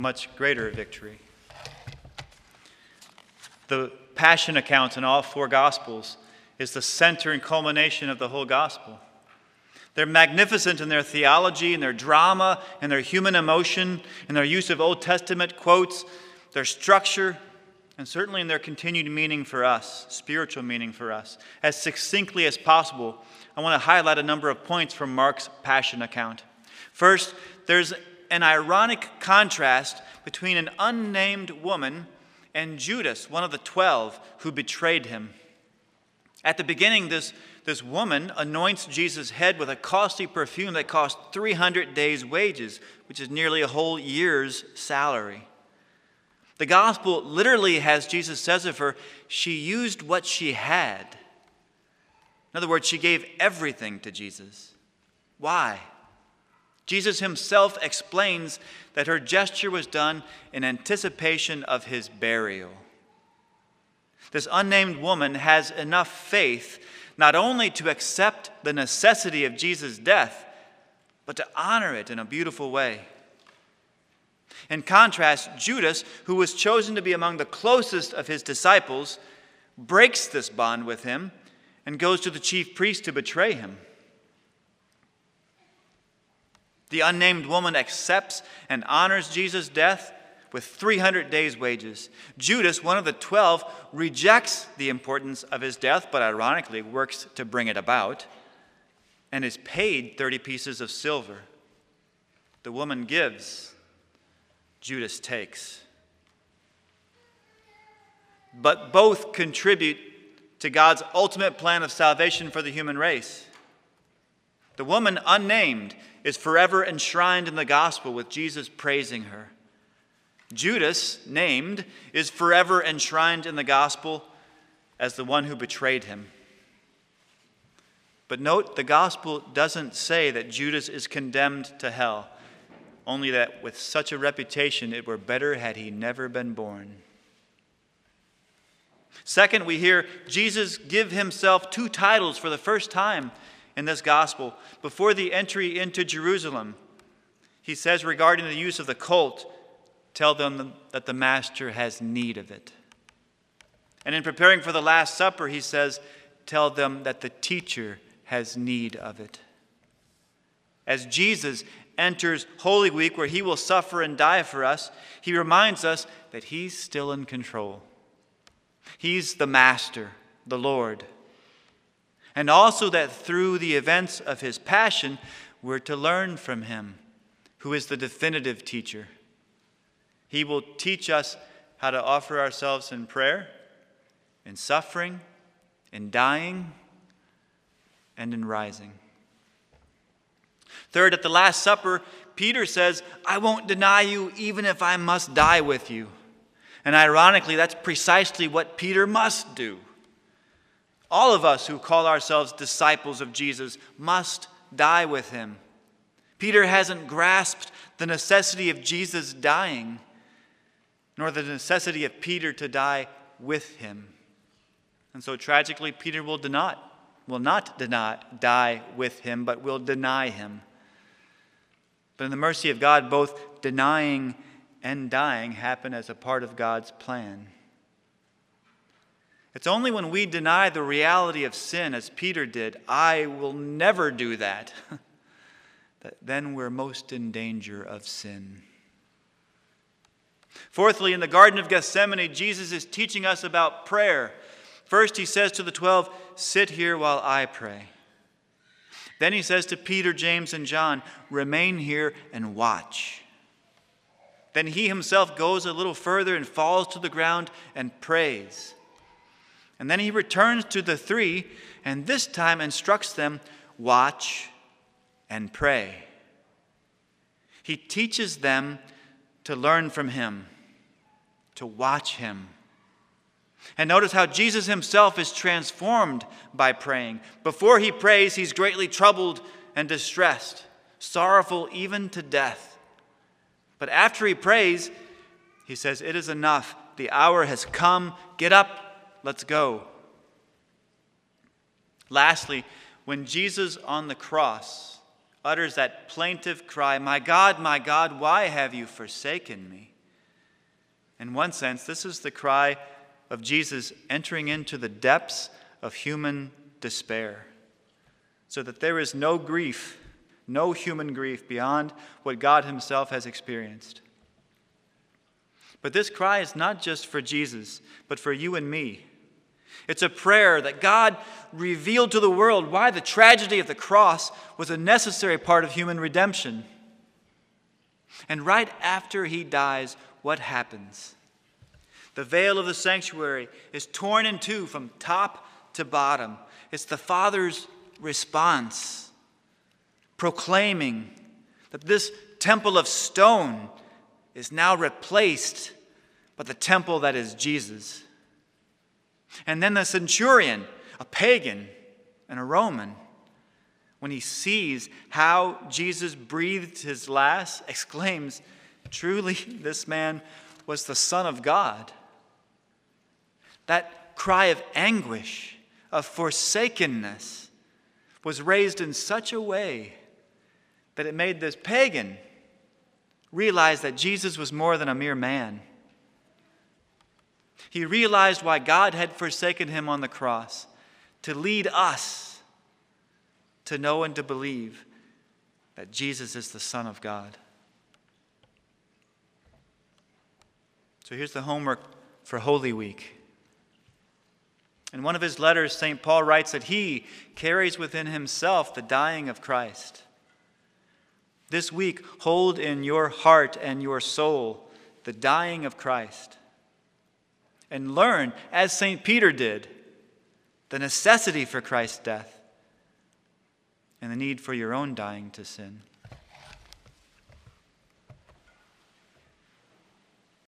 much greater victory. The Passion account in all four Gospels is the center and culmination of the whole Gospel. They're magnificent in their theology, in their drama, in their human emotion, in their use of Old Testament quotes, their structure, and certainly in their continued meaning for us, spiritual meaning for us. As succinctly as possible, I want to highlight a number of points from Mark's Passion account. First, there's an ironic contrast between an unnamed woman and Judas, one of the 12 who betrayed him. At the beginning, this woman anoints Jesus' head with a costly perfume that cost 300 days' wages, which is nearly a whole year's salary. The gospel literally has Jesus says of her, she used what she had. In other words, she gave everything to Jesus. Why? Jesus himself explains that her gesture was done in anticipation of his burial. This unnamed woman has enough faith not only to accept the necessity of Jesus' death, but to honor it in a beautiful way. In contrast, Judas, who was chosen to be among the closest of his disciples, breaks this bond with him and goes to the chief priest to betray him. The unnamed woman accepts and honors Jesus' death with 300 days' wages. Judas, one of the 12, rejects the importance of his death, but ironically works to bring it about, and is paid 30 pieces of silver. The woman gives, Judas takes. But both contribute to God's ultimate plan of salvation for the human race. The woman, unnamed, is forever enshrined in the gospel with Jesus praising her. Judas, named, is forever enshrined in the gospel as the one who betrayed him. But note, the gospel doesn't say that Judas is condemned to hell, only that with such a reputation it were better had he never been born. Second, we hear Jesus give himself two titles for the first time in this gospel. Before the entry into Jerusalem, he says regarding the use of the colt, tell them that the master has need of it. And in preparing for the Last Supper, he says, tell them that the teacher has need of it. As Jesus enters Holy Week, where he will suffer and die for us, he reminds us that he's still in control. He's the master, the Lord. And also that through the events of his passion, we're to learn from him, who is the definitive teacher. He will teach us how to offer ourselves in prayer, in suffering, in dying, and in rising. Third, at the Last Supper, Peter says, I won't deny you even if I must die with you. And ironically, that's precisely what Peter must do. All of us who call ourselves disciples of Jesus must die with him. Peter hasn't grasped the necessity of Jesus dying, nor the necessity of Peter to die with him. And so tragically, Peter will not die with him, but will deny him. But in the mercy of God, both denying and dying happen as a part of God's plan. It's only when we deny the reality of sin, as Peter did, I will never do that, that then we're most in danger of sin. Fourthly, in the Garden of Gethsemane, Jesus is teaching us about prayer. First, he says to the 12, sit here while I pray. Then he says to Peter, James, and John, remain here and watch. Then he himself goes a little further and falls to the ground and prays. And then he returns to the three and this time instructs them, watch and pray. He teaches them to learn from him, to watch him. And notice how Jesus himself is transformed by praying. Before he prays, he's greatly troubled and distressed, sorrowful even to death. But after he prays, he says, it is enough. The hour has come. Get up. Let's go. Lastly, when Jesus on the cross utters that plaintive cry, my God, why have you forsaken me? In one sense, this is the cry of Jesus entering into the depths of human despair, so that there is no grief, no human grief beyond what God himself has experienced. But this cry is not just for Jesus, but for you and me. It's a prayer that God revealed to the world why the tragedy of the cross was a necessary part of human redemption. And right after he dies, what happens? The veil of the sanctuary is torn in two from top to bottom. It's the Father's response, proclaiming that this temple of stone is now replaced by the temple that is Jesus. And then the centurion, a pagan and a Roman, when he sees how Jesus breathed his last, exclaims, "Truly, this man was the Son of God." That cry of anguish, of forsakenness, was raised in such a way that it made this pagan realize that Jesus was more than a mere man. He realized why God had forsaken him on the cross, to lead us to know and to believe that Jesus is the Son of God. So here's the homework for Holy Week. In one of his letters, St. Paul writes that he carries within himself the dying of Christ. This week, hold in your heart and your soul the dying of Christ. And learn, as St. Peter did, the necessity for Christ's death and the need for your own dying to sin.